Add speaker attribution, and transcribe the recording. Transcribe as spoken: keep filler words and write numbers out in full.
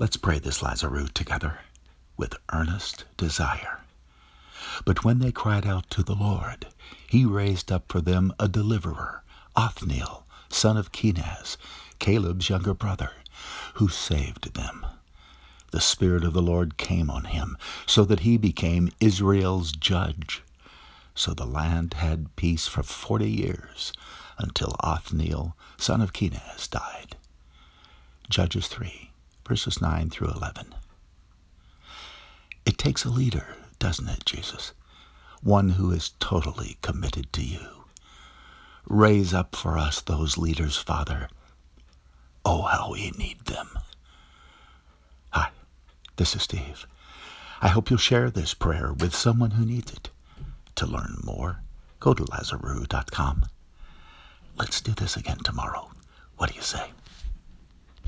Speaker 1: Let's pray this Lazarus together with earnest desire. But when they cried out to the Lord, he raised up for them a deliverer, Othniel, son of Kenaz, Caleb's younger brother, who saved them. The Spirit of the Lord came on him, so that he became Israel's judge. So the land had peace for forty years, until Othniel, son of Kenaz, died. Judges three, verses nine through eleven. It takes a leader, doesn't it, Jesus? One who is totally committed to you. Raise up for us those leaders, Father. Oh, how we need them. Hi, this is Steve. I hope you'll share this prayer with someone who needs it. To learn more, go to lazarus dot com. Let's do this again tomorrow. What do you say?